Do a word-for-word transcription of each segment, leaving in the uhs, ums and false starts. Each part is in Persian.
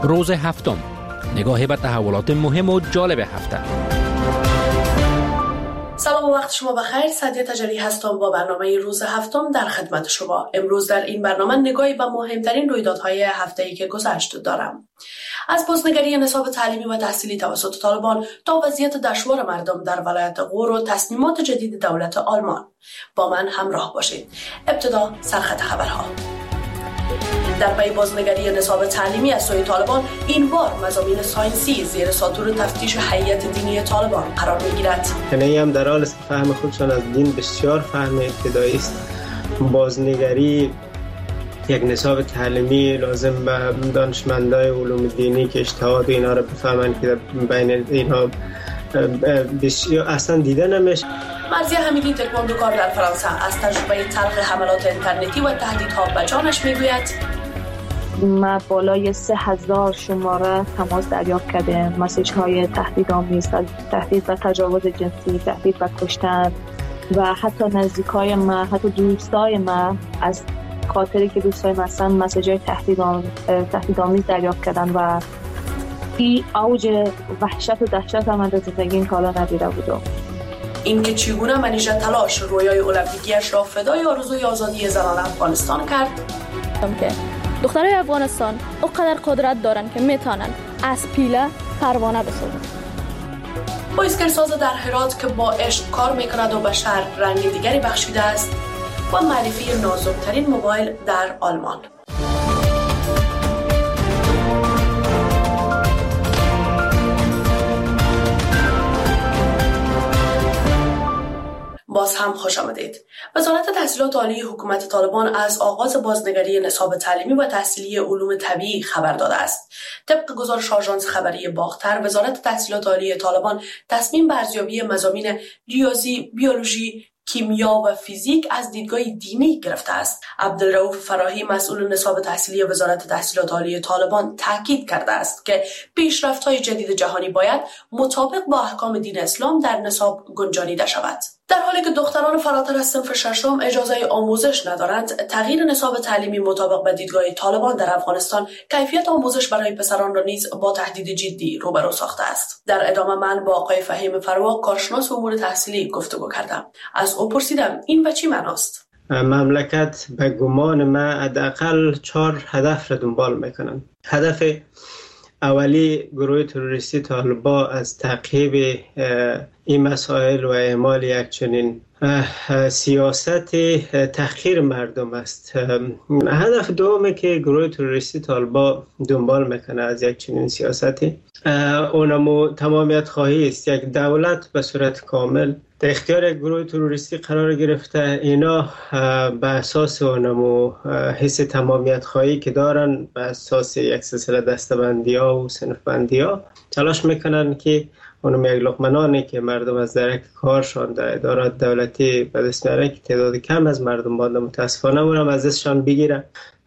روز هفتم، نگاهی به تحولات مهم و جالب هفته. سلام و وقت شما بخیر. سعدیه تجری هستم با برنامه روز هفتم در خدمت شما. امروز در این برنامه نگاهی به مهمترین رویدادهای هفته‌ای که گذشت دارم. از بازنگری نصاب تعلیمی و تحصیلی توسط طالبان تا وضعیت دشوار مردم در ولایت غور و تصمیمات جدید دولت آلمان. با من همراه باشید. ابتدا سرخط خبرها. در پی بازنگری نصاب تعلیمی از سوی طالبان، این بار مضامین ساینسی زیر ساطور تفتیش هیئت دینی طالبان قرار می‌گیرد. یعنی هم در حال فهم خودشان از دین بسیار فهم ابتدایی است. بازنگری یک نصاب تعلیمی لازم به دانشمندای علوم دینی که اجتهاد اینا رو بفهمن که بین اینا بسیار اصلا دیده نمیشه. مرضیه حمیدی تکواندوکار در فرانسه از تجربه تلخ حملات اینترنتی و تهدیدها به جانش میگوید: ما بالای سه هزار شماره تماس دریافت کردیم، مسیج های تهدیدآمیز، تهدید به تجاوز جنسی، تهدید به کشتن و حتی نزدیکای ما، حتی دوستای ما از خاطری که دوستای ما هستن مسیج های تهدیدآمیز دریافت کردن و این اوج وحشت و دهشت من در زندگی این کالا ندیده بودم. این که چگونه منیژه تلاش رویای المپیکیش را فدای آرزوی آزادی زنان افغانستان کرد. که دخترای افغانستان اونقدر قدرت دارن که میتونن از پیله پروانه بسازن. بایسکلساز در هرات که با عشق کار میکند و به شهر رنگ دیگری بخشیده است و معرفی نازکترین موبایل در آلمان. باز هم خوش آمدید. وزارت تحصیلات عالی حکومت طالبان از آغاز بازنگری نصاب تعلیمی و تحصیلی علوم طبیعی خبر داده است. طبق گزارش آژانس خبری باختر، وزارت تحصیلات عالی طالبان تصمیم به ارزیابی مضامین ریاضی، بیولوژی، کیمیا و فیزیک از دیدگاه دینی گرفته است. عبدالرؤوف فراهی، مسئول نصاب تحصیلی وزارت تحصیلات عالی طالبان، تاکید کرده است که پیشرفت‌های جدید جهانی باید مطابق با احکام دین اسلام در نصاب گنجانیده شود. در حالی که دختران فراتر از صنف ششم اجازه آموزش ندارند، تغییر نصاب تعلیمی مطابق با دیدگاه طالبان در افغانستان کیفیت آموزش برای پسران را نیز با تهدید جدی روبرو ساخته است. در ادامه من با آقای فهیم فروا، کارشناس امور تحصیلی گفتگو کردم. از او پرسیدم این به چی معناست؟ مملکت به گمان من حداقل چهار هدف را دنبال میکنن. هدف اولی، گروه تروریستی طالبان از تعقیب این مسائل و اعمال یک چنین سیاست تحقیر مردم است. هدف دومی که گروه تروریستی طالبان دنبال میکنه از یک چنین سیاستی، اونمو تمامیت خواهی است. یک دولت به صورت کامل در اختیار یک گروه تروریستی قرار گرفته. اینا به اساس اونمو حس تمامیت خواهی که دارن، به اساس یک سلسله دستبندی ها و صنف بندی ها تلاش میکنن که اونم یک لقمه که مردم از درک کارشان در ادارات دولتی به دست میارن که تعداد کم از مردم باید متاسفانه اونم از دستشان بگیرن.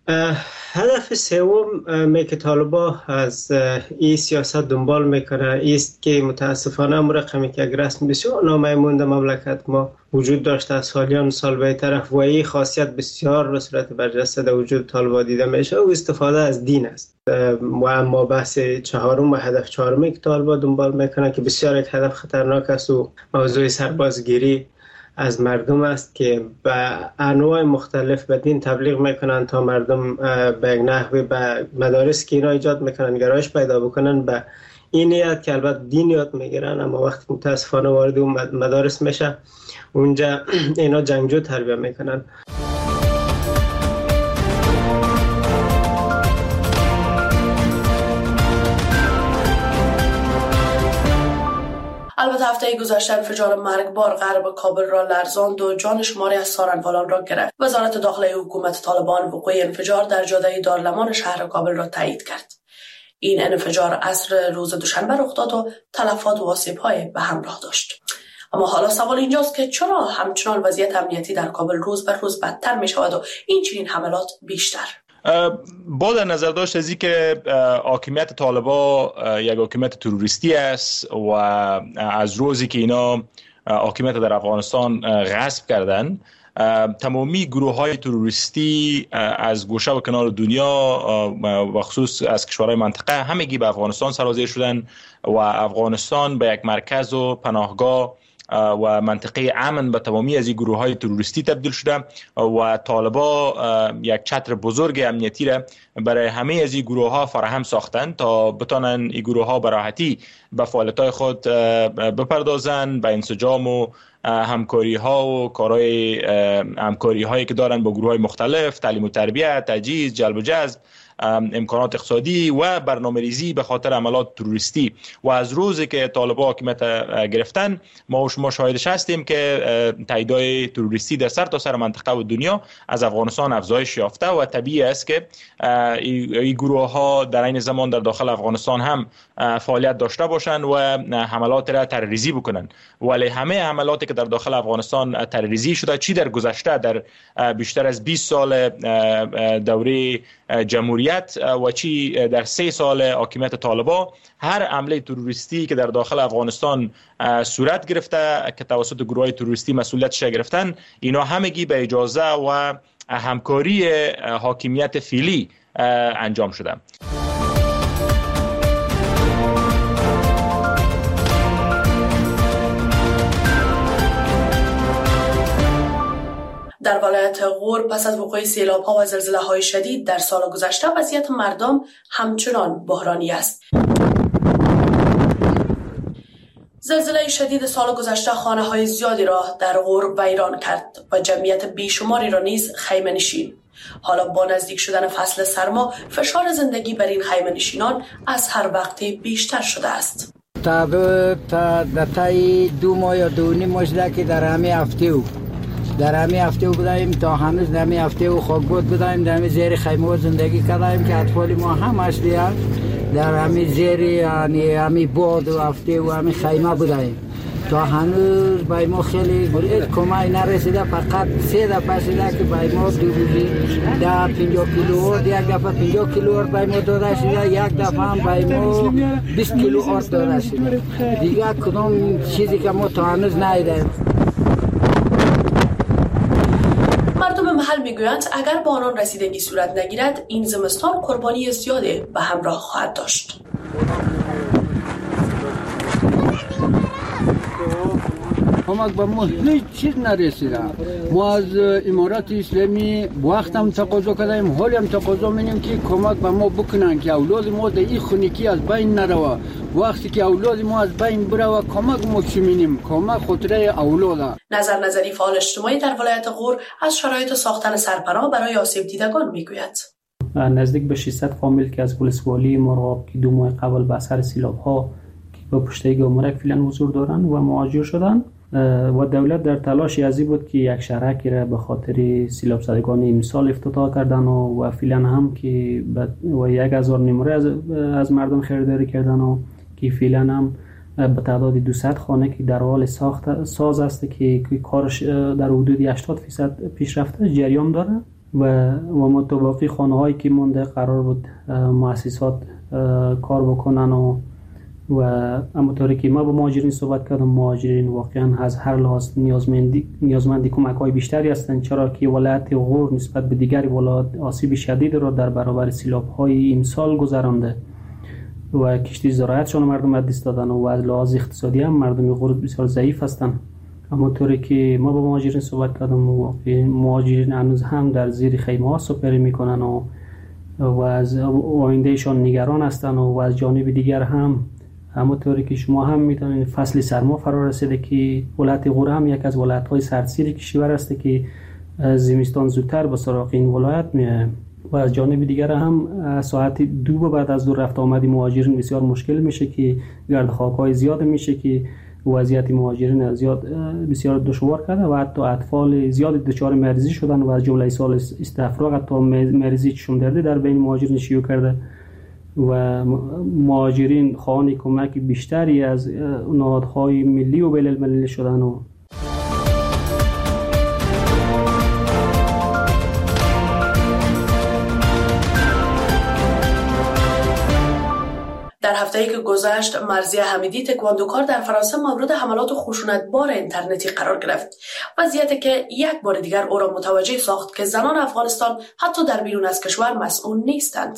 هدف سوم می که طالبان از این سیاست دنبال میکنه است که متاسفانه هم رقمی که یک رسم بسیار نامعمول در مملکت ما وجود داشته از سالیان سال به طرف و این خاصیت بسیار به صورت برجسته در وجود طالبان دیده میشه و استفاده از دین است. و اما بحث چهارم و هدف چهارمی که طالبان دنبال میکنه که بسیار یک هدف خطرناک است و موضوع سربازگیری از مردم است که به انواع مختلف به دین تبلیغ میکنن تا مردم به یک نحوی به مدارس که اینا ایجاد میکنن گرایش پیدا بکنن به این نیت که البته دین یاد میگیرن، اما وقتی متاسفانه وارد اون مدارس میشه اونجا اینا جنگجو تربیت میکنن. البته هفته گذشته انفجار مرگبار غرب کابل را لرزاند و جان شماری از سارنوالان را گرفت. وزارت داخله حکومت طالبان وقوع انفجار در جاده دارالمان شهر کابل را تایید کرد. این انفجار عصر روز دوشنبه رخ داد و تلفات و آسیب‌های به همراه داشت. اما حالا سوال اینجاست که چرا همچنان وضعیت امنیتی در کابل روز به روز بدتر می شود و این چنین حملات بیشتر؟ با در نظر داشت از این که حاکمیت طالبان یک حاکمیت تروریستی است و از روزی که اینا حاکمیت در افغانستان غصب کردن تمامی گروه های تروریستی از گوشه و کنار دنیا و خصوص از کشورهای منطقه همگی به افغانستان سرازیر شدن و افغانستان به یک مرکز و پناهگاه و منطقه امن به تمامی از این گروه های تروریستی تبدیل شده و طالبا یک چتر بزرگ امنیتی را برای همه از این گروه ها فراهم ساختند تا بتانن این گروه ها به راحتی به فعالیت های خود بپردازند، به انسجام و همکاری ها و کارهای همکاری هایی که دارن با گروه های مختلف، تعلیم و تربیت، تجهیز، جلب و جذب، امکانات اقتصادی و برنامه‌ریزی به خاطر عملات تروریستی. و از روزی که طالبان حاکمیت گرفتن ما و شما شاهدش هستیم که تعداد تروریستی در سر تا سر منطقه و دنیا از افغانستان افزایش یافته و طبیعی است که این گروه ها در این زمان در داخل افغانستان هم فعالیت داشته باشند و حملات را تروریستی بکنند. ولی همه حملاتی که در داخل افغانستان تروریستی شده، چی در گذشته در بیشتر از بیست سال دوره جمهوریت و چی در سه سال حاکمیت طالبا، هر حمله تروریستی که در داخل افغانستان صورت گرفته که توسط گروه تروریستی مسئولیتش گرفتن، اینا همگی به اجازه و همکاری حاکمیت فعلی انجام شده. در ولایت غور پس از وقوع سیلاب‌ها و زلزله‌های شدید در سال گذشته وضعیت مردم همچنان بحرانی است. زلزله شدید سال گذشته خانه‌های زیادی را در غور ویران کرد و جمعیت بیشماری را نیز خیمه‌نشین. حالا با نزدیک شدن فصل سرما فشار زندگی بر این خیمه‌نشینان از هر وقت بیشتر شده است. تا تا دتای دو ماه یا دو نیم ماه که در همه هفته در همه هفته بودیم تا هنوز در همه هفته و خاکباد بودیم، در همه زیر خیمه زندگی کردیم که اطفال ما هم اصلی در همه زیر یعنی همه باد و هفته و همه خیمه بودیم تا هنوز بای ما خیلی کمک نرسیده. فقط سه دفعه رسیده که بای ما دو روزی ده پنجاه کیلو آرد، یک دفعه پنجاه کیلو آرد بای ما داده شده، یک دفعه هم بای ما بیست کیلو آرد داده شده. دیگه کدام چیزی که ما تا هنوز ندیدیم. مردم محل میگویند اگر به آنان رسیدگی صورت نگیرد این زمستان قربانی زیاده به همراه خواهد داشت. کمک به ما هیچ چیز نرسیده. ما از امارات اسلامی وقت هم تقاضا کردیم، حالی هم تقاضا می‌کنیم که کمک به ما بکنن که اولاد ما در این خونگی از بین نروه. وقتی که اولاد ما از بین بره کمک ما چی می‌کنیم؟ کمک خاطره اولاده. نظر نظری فعال اجتماعی در ولایت غور از شرایط ساختن سرپناه برای آسیب دیدگان میگوید. نزدیک به ششصد فامیل که از ولسوالی مرغاب که دو ماه قبل به اثر سیلاب‌ها که به پشته گمرک فعلا حضور دارند و مهاجر شدند و دولت در تلاشی ازی بود که یک شهرکی را به خاطر سیلاب زدگان امسال افتتاح کردن و, و فعلا هم که و یک هزار نمره از, از مردم خریداری کردن و که فعلا هم به تعداد دویست خانه که در حال ساخت ساز است که کارش در حدود هشتاد درصد پیشرفته جریان داره و و متوقع خانه هایی که مونده قرار بود مؤسسات کار بکنن و و همونطوری که ما با مهاجرین صحبت کردم، مهاجرین واقعا از هر لحاظ نیازمندی نیازمندی کمک‌های بیشتری هستند، چرا که ولایت غور نسبت به دیگر ولایات آسیب شدید را در برابر سیلاب‌های امسال گذرانده و کشتی زراعتشان مردم از دست دادن و از لحاظ اقتصادی هم مردم غور بسیار ضعیف هستند. همونطوری که ما با مهاجرین صحبت کردم و مهاجرین هنوز هم در زیر خیمه‌ها سپری می‌کنن و و از آیندهشان نگران هستند و از جانب دیگر هم همونطوری که شما هم می‌دانید فصل سرما فرا رسیده که ولایت غور هم یک از ولایت‌های سردسیر کشور است که زمستان زودتر به سراغ این ولایت میاد و از جانب دیگر هم ساعت دو بعد از دو رفت آمدی مهاجرین بسیار مشکل میشه که گرد خاک‌های زیاد میشه که وضعیت مهاجرین زیاد بسیار دشوار کرده و حتی اطفال زیاد دچار مریضی شدن و از جمله سال استفراغ حتی مریضی چشم درد در بین مهاجرین شیوع کرده و مهاجرین خواهان کمک بیشتری از نهادهای ملی و بین‌المللی شدن و در هفته‌ای که گذشت مرضیه حمیدی تکواندوکار در فرانسه مورد حملات خشونتبار اینترنتی قرار گرفت، وضعیتی که یک بار دیگر او را متوجه ساخت که زنان افغانستان حتی در بیرون از کشور مسئول نیستند.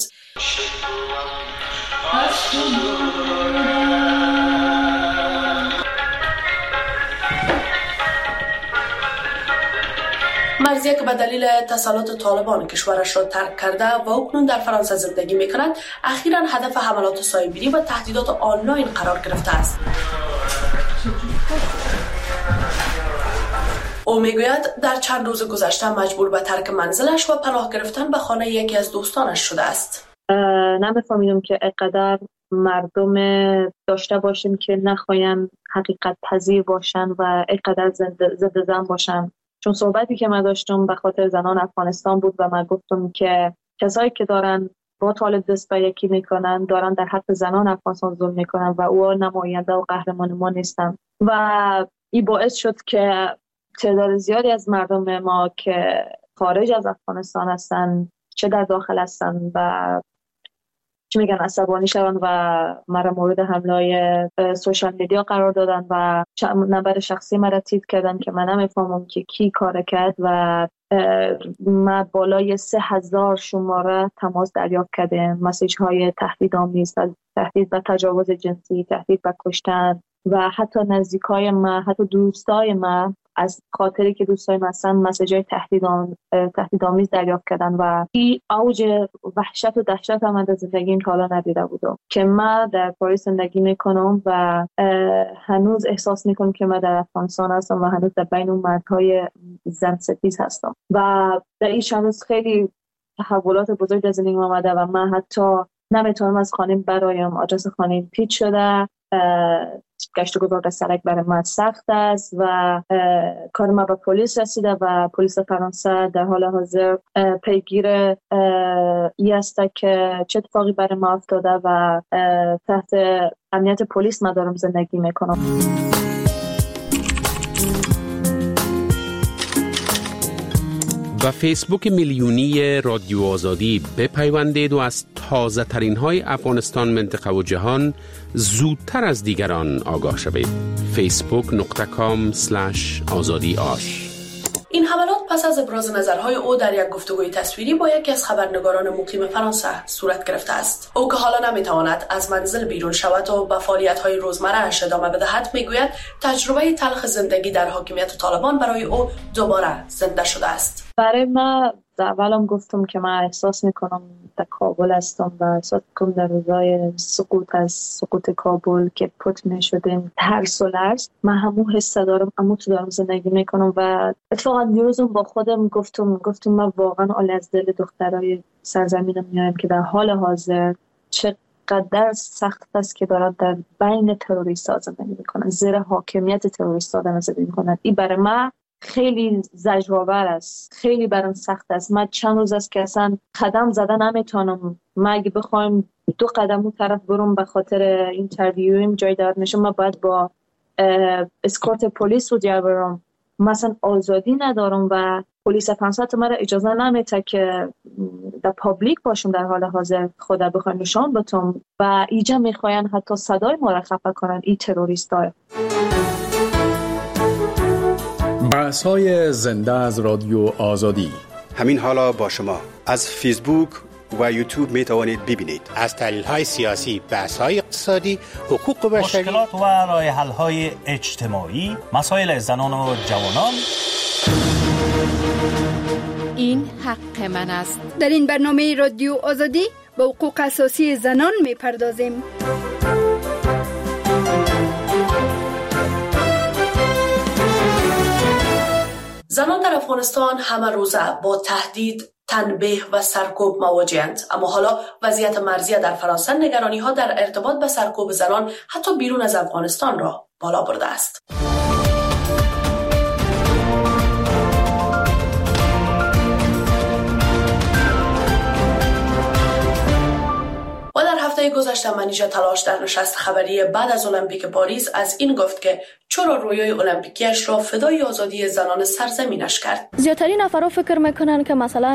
مرضیه که به دلیل تسلط طالبان کشورش را ترک کرده و اکنون در فرانسه زندگی می‌کند، اخیراً هدف حملات سایبری و تهدیدات آنلاین قرار گرفته است. او میگوید در چند روز گذشته مجبور به ترک منزلش و پناه گرفتن به خانه یکی از دوستانش شده است. نمی‌فهمیدم که اینقدر مردم داشته باشیم که نخواهیم حقیقت پذیر باشن و اینقدر زنده زن باشن. چون صحبتی که من داشتم به خاطر زنان افغانستان بود و من گفتم که کسایی که دارن با طالب دست به یکی میکنن دارن در حق زنان افغانستان ظلم میکنن و او نماینده و قهرمان ما نیستن و این باعث شد که تعداد زیادی از مردم ما که خارج از افغانستان هستن چه در داخل هستن و چی میگن عصبانی شدن و مرا مورد حمله سوشال میدیا قرار دادن و نمبر شخصی مرا تیپ کردن که من نمیفهمم که کی کار کرد و ما بالای سه هزار شماره تماس دریافت کردیم، مسیج های تهدیدآمیز، تهدید به تجاوز جنسی، تهدید به کشتن و حتی نزدیکای ما، حتی دوستای ما از خاطری که دوستای ما هستن مسیجای تهدیدآمیز تهدیدآمیز دریافت کردن و این اوج وحشت و دهشت من در زندگیم تا حالا ندیده بودم که من در پاریس زندگی میکنم و هنوز احساس میکنم که من در افغانستان هستم و هنوز در بین اون مردهای زن ستیز هستم و در این هنوز خیلی تحولات بزرگ در زندگیم آمده و من حتی نمیتونم از خانه برایم. آدرس خانه پیچ شده، گشت و گذار سرک برای من سخت است و کار ما به پلیس رسیده و پلیس فرانسه در حال حاضر پیگیر ای است که چه اتفاقی برای ما افتاده و تحت امنیت پلیس ما دارم زندگی میکنم. و فیسبوک میلیونی رادیو آزادی بپیوندید و از تازه ترین های افغانستان، منطقه و جهان زودتر از دیگران آگاه شوید. فیسبوک نقطه کام اسلش آزادی آش. این حملات پس از ابراز نظرهای او در یک گفتگوی تصویری با یکی از خبرنگاران مقیم فرانسه صورت گرفته است. او که حالا نمیتواند از منزل بیرون شود و به فعالیت‌های روزمره‌اش ادامه بدهد، میگوید تجربه تلخ زندگی در حاکمیت طالبان برای او دوباره زنده شده است. برای من اولم گفتم که من احساس میکنم در کابل هستم و احساس میکنم در روزای سقوط از سقوط کابل که پت میشدیم ترس و لرز، من همون حس دارم، اما تو دارم زندگی میکنم و اتفاقا دیروزم با خودم گفتم گفتم من واقعا آل از دل دخترای سرزمینم میایم که در حال حاضر چقدر سخت است که دارن در بین تروریست‌ها زندگی میکنن، زیر حاکمیت تروریست‌ها دارن زندگی میکنن. این برای من خیلی زجرآور است، خیلی برام سخت است. من چند روز است که اصلا قدم زدن نمیتونم. من اگه بخوایم دو قدم اون طرف برم به خاطر اینترویویم جای دارد میشم، من باید با اسکورت پلیس رو جا برم. مثلا آزادی ندارم و پلیس فرانسه تو مرا اجازه نمیده که در پابلیک باشم در حال حاضر، خدا بخواد نشان بتم و ایجا میخواین حتی صدای ما را خفه کنن این تروریست‌ها. بحث‌های زنده از رادیو آزادی همین حالا با شما از فیسبوک و یوتیوب می توانید ببینید. از تحلیل‌های سیاسی، بحث‌های اقتصادی، حقوق بشری، مشکلات و راه حل‌های اجتماعی، مسائل زنان و جوانان. این حق من است. در این برنامه رادیو آزادی به حقوق اساسی زنان می‌پردازیم. زنان در افغانستان همه روزه با تهدید، تنبیه و سرکوب مواجه‌اند، اما حالا وضعیت مرضیه در فرانسه نگرانی‌ها در ارتباط به سرکوب زنان حتی بیرون از افغانستان را بالا برده است. و در هفته گذشته منیژه تلاش در نشست خبری بعد از المپیک پاریس از این گفت که چرا رویای المپیکیش را فدای آزادی زنان سرزمینش کرد. زیادترین نفرها فکر میکنن که مثلا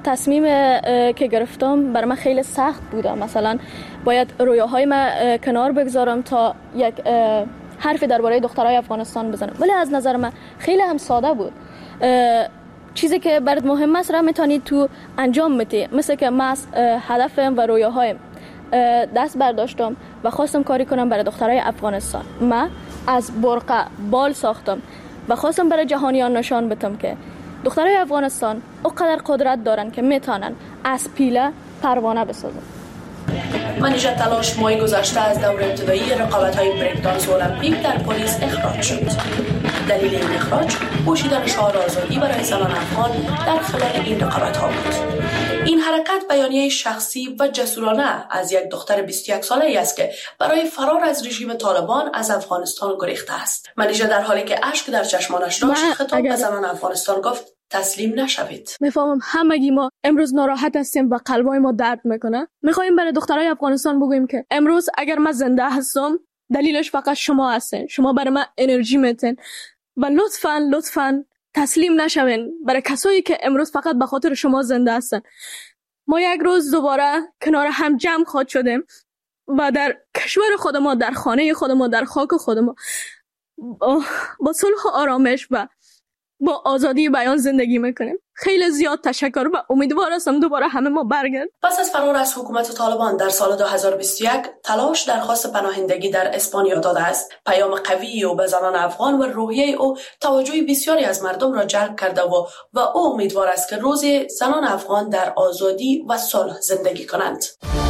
تصمیم که گرفتم برای من خیلی سخت بوده. مثلا باید رویاهای من کنار بگذارم تا یک حرفی درباره دخترای افغانستان بزنم، ولی از نظر من خیلی هم ساده بود. چیزی که برات مهم است را میتونی تو انجام بدی. مثل که من هدفم و رویاهایم دست برداشتم و خواستم کاری کنم برای دخترای افغانستان. من از برقه بال ساختم و خواستم برای جهانیان نشان بدم که دخترای افغانستان اونقدر قدرت دارن که میتونن از پیله پروانه بسازن. منیژه تلاش ماه گذشته از دور ابتدایی رقابت‌های بریک دانس المپیک در پلیس اخراج شد. دلیل این اخراج پوشیدن شعار آزادی برای زنان افغان در خلال این رقابت‌ها بود. این حرکت بیانیه شخصی و جسورانه از یک دختر بیست و یک ساله‌ای است که برای فرار از رژیم طالبان از افغانستان گریخته است. منیژه در حالی که اشک در چشمانش داشت خطاب به زنان افغانستان گفت تسلیم نشوید. میفهمم همگی ما امروز ناراحت هستیم و قلبای ما درد میکنه. میخوایم برای دخترای افغانستان بگوییم که امروز اگر من زنده هستم دلیلش فقط شما هستین. شما برای من انرژی میتین و لطفاً لطفاً تسلیم نشوین برای کسایی که امروز فقط به خاطر شما زنده هستن. ما یک روز دوباره کنار هم جمع خواهد شدیم و در کشور خود ما، در خانه خود ما، در خاک خود ما با صلح و آرامش و با آزادی بیان زندگی میکنیم. خیلی زیاد تشکر و امیدوار هستم دوباره همه ما برگرد. پس از فرار از حکومت طالبان در سال دو هزار و بیست و یک تلاش درخواست پناهندگی در اسپانیا داده است. پیام قوی او به زنان افغان و روحیه او توجه بسیاری از مردم را جلب کرده و و او امیدوار است که روزی زنان افغان در آزادی و صلح زندگی کنند.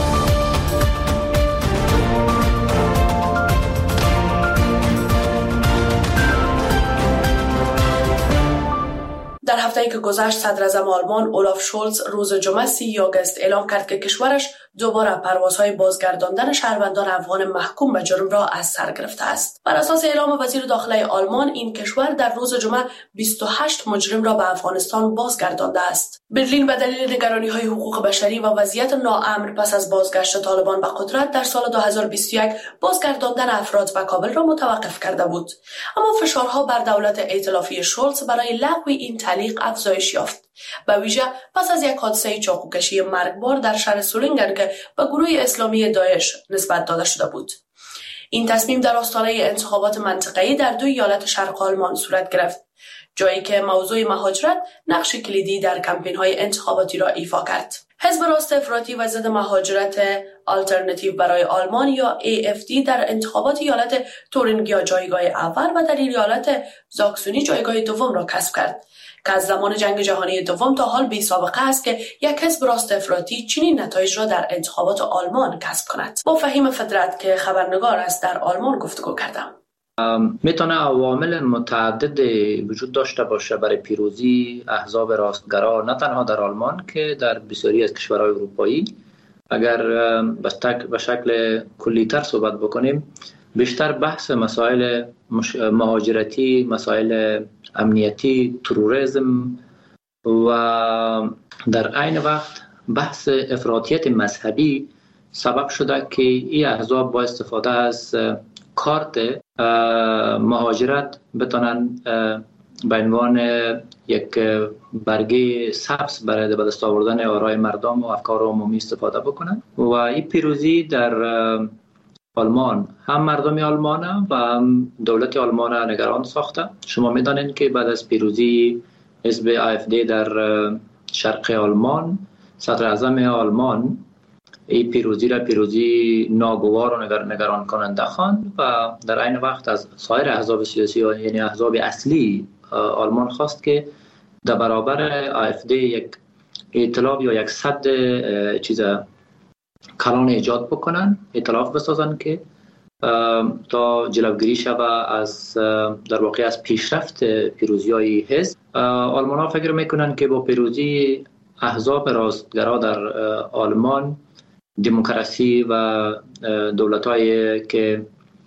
در هفته‌ای که گذشت صدر اعظم آلمان اولاف شولز روز جمعه سی آگوست اعلام کرد که کشورش دوباره پروازهای بازگرداندن شهروندان افغان محکوم به جرم را از سر گرفته است. بر اساس اعلام وزیر داخلی آلمان این کشور در روز جمعه بیست و هشت مجرم را به افغانستان بازگردانده است. برلین به دلیل نگرانی‌های حقوق بشری و وضعیت ناامن پس از بازگشت طالبان به قدرت در سال دو هزار و بیست و یک بازگرداندن افراد به کابل را متوقف کرده بود. اما فشارها بر دولت ائتلافی شولز برای لغو این تعلیق افزایش یافت. به ویژه پس از یک حادثه چاقوکشی مرگبار در شهر سولینگر که به گروه اسلامی داعش نسبت داده شده بود. این تصمیم در آستانه انتخابات منطقه‌ای در دو ایالت شرق آلمان صورت گرفت، جایی که موضوع مهاجرت نقش کلیدی در کمپین‌های انتخاباتی را ایفا کرد. حزب راست افراطی و ضد مهاجرت آلترناتیو برای آلمان یا ای اف دی در انتخابات ایالت تورینگیا جایگاه اول و در ایالت زاکسونی جایگاه دوم را کسب کرد که از زمان جنگ جهانی دوم تا حال بی سابقه است که یک حزب راست افراطی چنین نتایج را در انتخابات آلمان کسب کند. با فهیم فطرت که خبرنگار است در آلمان گفتگو کردم. میتونه عوامل متعدد وجود داشته باشه برای پیروزی احزاب راستگرا نه تنها در آلمان که در بسیاری از کشورهای اروپایی. اگر به شکل کلی‌تر صحبت بکنیم، بیشتر بحث مسائل مهاجرتی، مسائل امنیتی، تروریسم و در عین وقت بحث افراطیت مذهبی سبب شده که این احزاب با استفاده از کارت مهاجرت بتونن به عنوان یک برگه سبز برای به دست آوردن آرای مردم و افکار عمومی استفاده بکنن. و این پیروزی در آلمان هم مردم آلمان و هم دولت آلمان نگران ساخته. شما میدانید که بعد از پیروزی حزب آی اف دی در شرق آلمان، صدر اعظم آلمان این پیروزی را پیروزی ناگوار و نگر... نگران کننده خواند و در عین وقت از سایر احزاب سیاسی یعنی احزاب اصلی آلمان خواست که در برابر آی اف دی یک ائتلاف یا یک سد چیز کلان ایجاد بکنن، ائتلاف بسازن که تا جلوگیری شود از در واقع از پیشرفت پیروزی‌های حزب. آلمان ها فکر میکنن که با پیروزی احزاب راستگرا در آلمان دموکراسی و دولت‌هایی که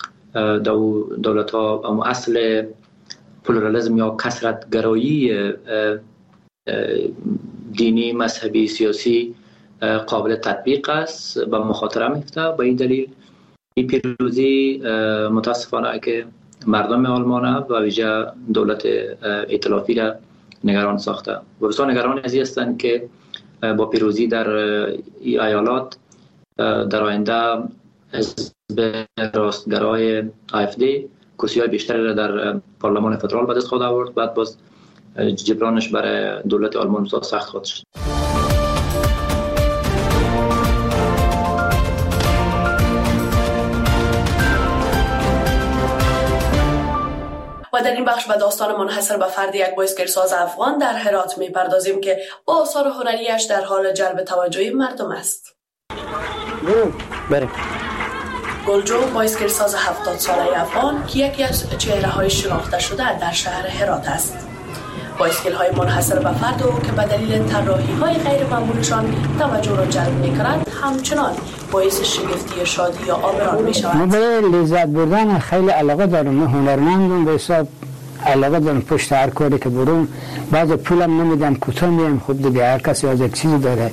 دولت‌ها اصل پلورالیسم یا کثرت‌گرایی دینی، مذهبی، سیاسی قابل تطبیق است و مخاطره میفته. به این دلیل این پیروزی متاسفانه که مردم آلمان و ویژه دولت ائتلافی را نگران ساخته و بسیار نگران از این هستند که با پیروزی در این ایالات در آینده حزب راستگرای آف دی کرسی‌های بیشتری را در پارلمان فدرال به دست خود آورد. بعد باز جبرانش برای دولت آلمان سخت خواهد شد. و در این بخش به داستان منحصر به فرد یک بایسکلساز افغان در هرات می‌پردازیم که با آثار هنریش در حال جلب توجه مردم است. بریم. گلجو بایسکلساز هفتاد ساله افغان که یکی از چهره‌های شناخته شده در شهر هرات است. بایسکل‌های منحصر به فرد او که به دلیل طراحی‌های غیر معمولشان توجه را جلب می‌کند همچنان باعث شگفتی شادی یا آبران می‌شود. من برای لذت بردن خیلی علاقه دارم. من هنرمندم، به حساب علاقه دارم پشت هر کاری که برم. بعض پولم نمیدم، کوتاه میام. خود دیگه هر کسی از یک چیزی داره.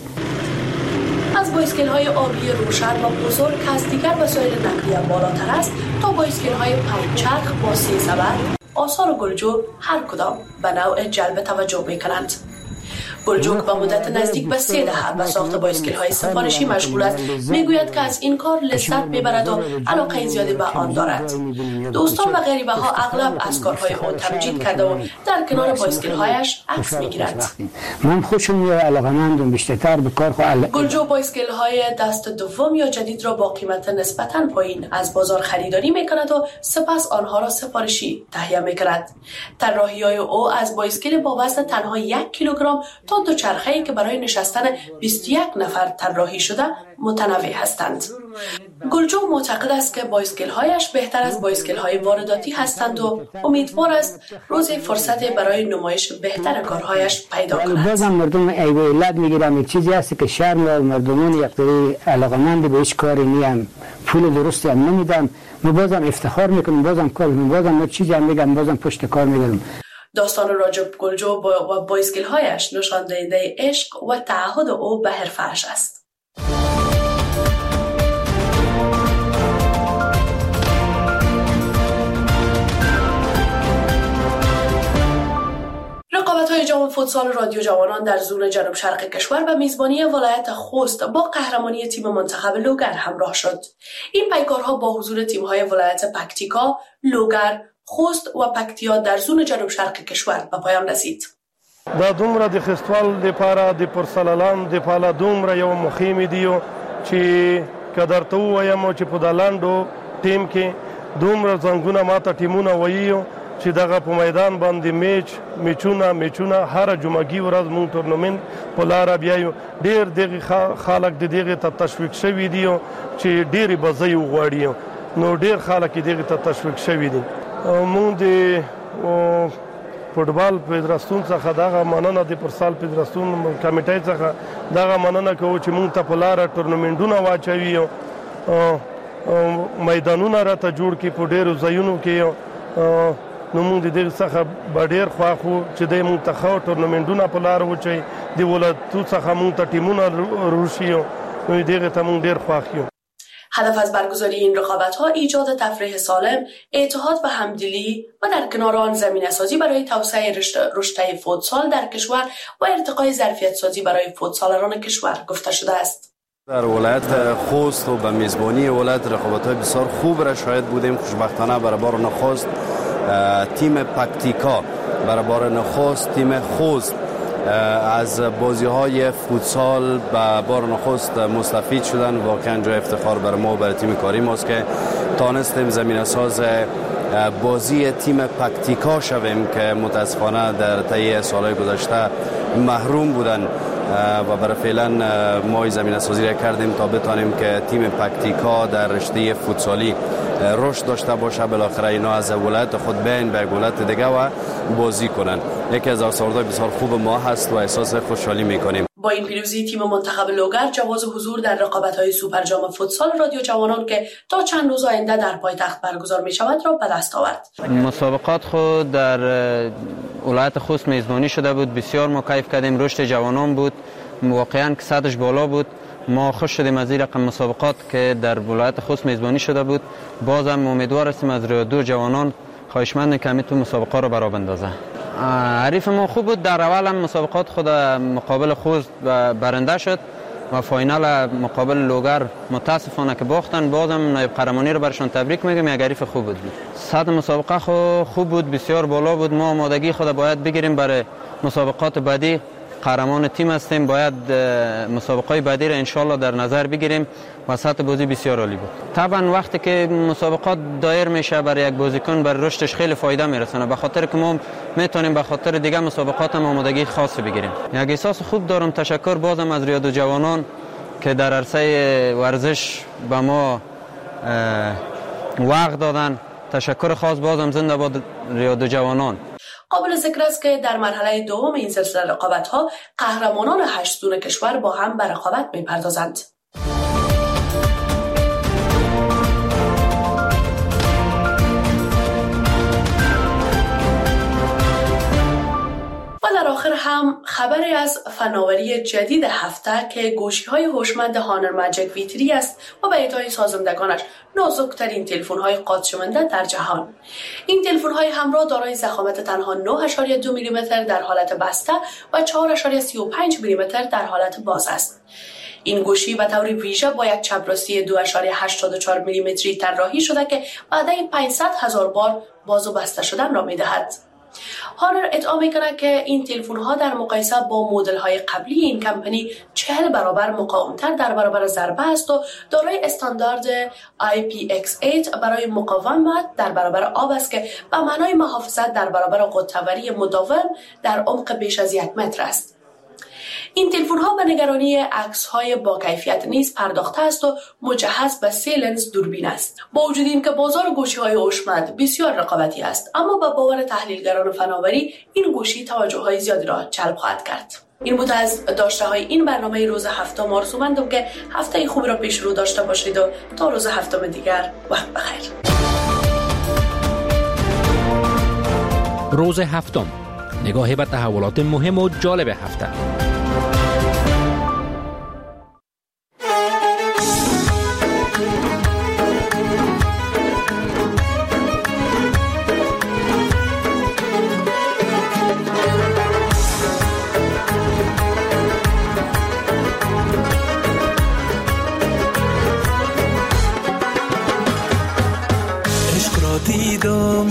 از بایسکل‌های آبی روشن و بزرگ که از دیگر وسایل نقلیه بالاتر است تا بایسکل‌های پنج چرخ با سه سبد، آثار گلجو هر کدام به نوع جلب توجه می‌کنند. گلجو به مدت نزدیک به سه دهه به ساخت بایسکل‌های سفارشی مشغول است. میگوید که از این کار لذت میبرد و علاقه زیادی به آن دارد. دوستان و غریبه ها اغلب از کارهای او تمجید کرده و در کنار بایسکل‌هایش عکس میگیرند. من خوشم میاد، علاقه‌مندم بیشتر به کار خود. گلجو بایسکل‌های دست دوم یا جدید را با قیمت نسبتاً پایین از بازار خریداری میکند و سپس آنها را سفارشی تهیه میکند. طراحی‌های او از بایسکل با وزن تنها یک کیلوگرم تا دو چرخه‌ای که برای نشستن بیست و یک نفر طراحی شده متنوع هستند. گلجو معتقد است که بایسکل‌هایش بهتر از بایسکل‌های وارداتی هستند و امیدوار است روزی فرصت برای نمایش بهتر کارهایش پیدا کند. بازم مردم ایوالت میگیرم، یک چیزی هست که شرم مردمان یک طوری علاقمند به هیچ کاری نیم، پول درستی هم نمیدم. من بازم افتخار میکنم، بازم کار میکنم، بازم چیزی هم میگم، بازم پشت کار میگم. داستان راجب گلجو و بایسکل‌هایش نشان دهنده عشق و تعهد او به حرفه‌اش است. رقابت‌های جام فوتسال رادیو جوانان در زون جنوب شرق کشور به میزبانی ولایت خوست با قهرمانی تیم منتخب لوگر همراه شد. این پیکارها با حضور تیم‌های ولایت پکتیکا، لوگر، خوست و پکتیا در زون جنوب شرق کشور به پایان رسید. دا دومره د خستوال د پاره د پرسلالان د پاله دومره یو مخیم دیو چې کدر ته وایم چې په دلاندو ټیم کې دومره څنګه ماته ټیمونه وایو چې دغه په میدان باندې میچ میچونه میچونه هر جمعګي ورځ مونږ تورنمنت په لار بیاو. ډیر دغه خلک د دغه ته تشویق شوی دیو چې ډیر بځای وغواړي، نو ډیر خلک دغه ته تشویق شوی دي. مونږ د فوټبال فدراسیون څخه دغه مننه د پرسال فدراسیون کمیټې څخه دغه مننه کوو چې مونږ ته په لار تورنمنټونه واچوي او میدانونه راته جوړ کړي په ډیرو ځایونو کې. نو مونږ د دې څخه به ډیر خوښ وو چې د مونږ ته ښه تورنمنټونه په لار واچوي، د ولایتو څخه مونږ ته ټیمونه روشي، نو دغه ته مونږ ډیر خوښ یو. هدف از برگزاری این رقابت‌ها ایجاد تفریح سالم، اعتماد و همدلی و در کنار آن زمینه‌سازی برای توسعه رشته فوتسال در کشور و ارتقای ظرفیت‌سازی برای فوتسالران کشور گفته شده است. در ولایت خوست و به میزبانی ولایت رقابت‌های بسیار خوب را شاهد بودیم. خوشبختانه برای بار نخست تیم پکتیکا، برای بار نخست تیم خوست از بازی‌های فوتسال به بار نخست مستفید شدن. واقعا جای افتخار برای ما و برای تیم کاری ماست که تانستیم زمینه ساز بازی تیم پکتیکا شویم که متاسفانه در طی سالهای گذشته محروم بودن و برای فعلا ما زمینه سازی را کردیم تا بتانیم که تیم پکتیکا در رشته فوتسالی رشد داشته باشه. بالاخره اینا از ولایت خود بین به ولایت دیگه و بازی کنن. یکی از آثارهای بسیار خوب ما هست و احساس خوشحالی میکنیم. با این پیروزی تیم منتخب لوگر جواز حضور در رقابت‌های سوپر جام فوتسال رادیو جوانان که تا چند روز آینده در پایتخت برگزار می‌شود را به دست آورد. مسابقات خود در ولایت خوست میزبانی شده بود، بسیار ما کیف کردیم، رشد جوانان بود، واقعا که سطحش بالا بود. ما خوش شدیم از این رقم مسابقات که در ولایت خوست میزبانی شده بود. بازم امیدوار هستیم از رادیو جوانان خواهشمند که تو مسابقه را برا بندازه. حریف ما خوب بود. در اول هم مسابقات خود مقابل خوست برنده شد و فاینال مقابل لوگر متاسفانه که باختن. بازم نایب قهرمانی رو برشان تبریک میگم، یک حریف خوب بود. سطح مسابقه خو خوب بود، بسیار بالا بود. ما آمادگی خود باید بگیریم برای مسابقات بعدی. قهرمان تیم هستیم، باید مسابقات بعدی را انشالله در نظر بگیریم و سطح بازی بسیار عالی بود. طبعا وقتی که مسابقات دایر میشه برای یک بازیکن برای رشدش خیلی فایده میرسونه، به خاطر که ما میتونیم به خاطر دیگه مسابقات هم آمادگی خاصی بگیریم. یک احساس خوب دارم. تشکر بازم از ریاض جوانان که در عرصه ورزش به ما وقت دادن. تشکر خاص بازم زنده باد ریاض جوانان. قابل ذکر است که در مرحله دوم این سلسله رقابت‌ها قهرمانان هشت زون کشور با هم به رقابت می‌پردازند. و در آخر هم خبری از فناوری جدید هفته که گوشی‌های هوشمند هانر ماجیک وی تری است و به ادعای سازندگانش نازک‌ترین تلفن‌های قاط‌شونده در جهان. این تلفن‌های همراه دارای ضخامت تنها نه و دو میلیمتر در حالت بسته و چهار و سی و پنج میلیمتر در حالت باز است. این گوشی به طور ویژه با یک چپرسی دو و هشتاد و چهار میلیمتری طراحی شده که بعد پانصد هزار بار باز و بسته شدن را می‌دهد. هانر ادعا میکنه که این تلفن‌ها در مقایسه با مدل‌های قبلی این کمپانی چهل برابر مقاومتر در برابر ضربه است و دارای استاندارد آی پی ایکس هشت برای مقاومت در برابر آب است که به معنای محافظت در برابر غوطه‌وری مداوم در عمق بیش از یک متر است. این تلفن‌ها به نگرانی عکس‌های با کیفیت نیز پرداخته است و مجهز به سه لنز دوربین است. با وجود اینکه بازار گوشی‌های هوشمند بسیار رقابتی است، اما با باور تحلیلگران فناوری این گوشی توجه‌های زیادی را جلب خواهد کرد. این بود از داشته‌های این برنامه روز هفتم. آرزومندم که هفته خوبی را پیش رو داشته باشید و تا روز هفتم دیگر وقت بخیر. روز هفتم، نگاهی به تحولات مهم و جالب هفته. دیدم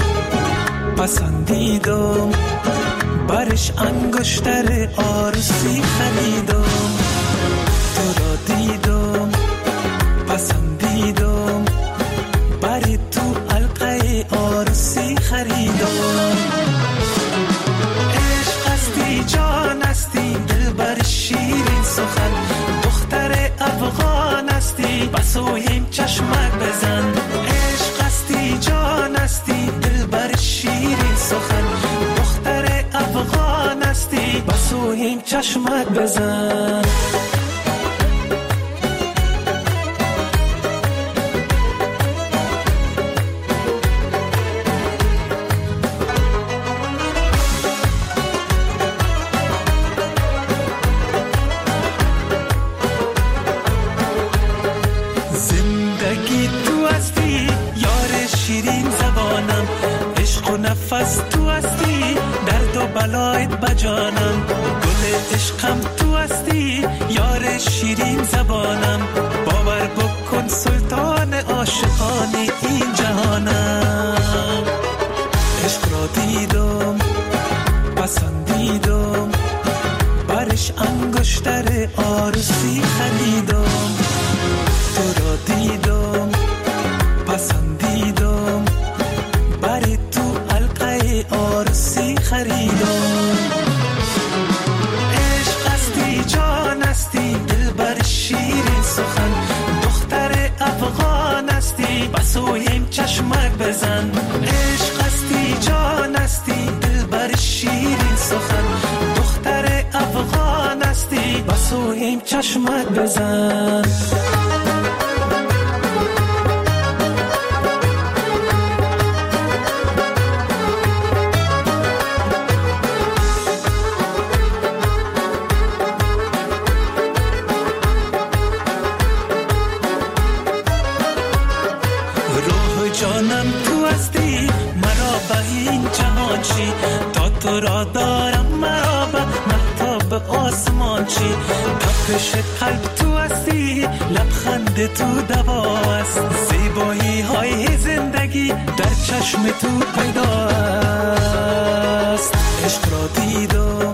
پسندیدم برش انگشتر آرسی خریدم تو را دیدم پسندیدم بری تو حلقه آرسی خریدم عشق استی جان استی دل بر شیرین سخن دختر افغان استی بسویم چشمک بزن عشق استی جان استی دل بر شیرین سخن دختر افغان استی بسویم چشمک بزن نفس تو هستی درد و بلایت بجانم گل عشقم تو هستی یار شیرین زبانم باور بکن سلطان عاشقان این جهانم عشق را دیدم پسندیدم برش انگشتر آرسی خریدم تو را دیدم پسندیدم بری تو آرسی خریدم عشق استی جان استی دل بر شیرین سخن دختر افغان استی بسویم چشمک بزن عشق استی جان استی دل بر شیرین سخن دختر افغان استی بسویم چشمک بزن جانم تو هستی مرا به این جهان چی تا تو را دارم مرابع مهتاب آسمان چی تپش قلب تو هستی لبخند تو دواست زیبایی های زندگی در چشم تو پیداست عشق را دیدم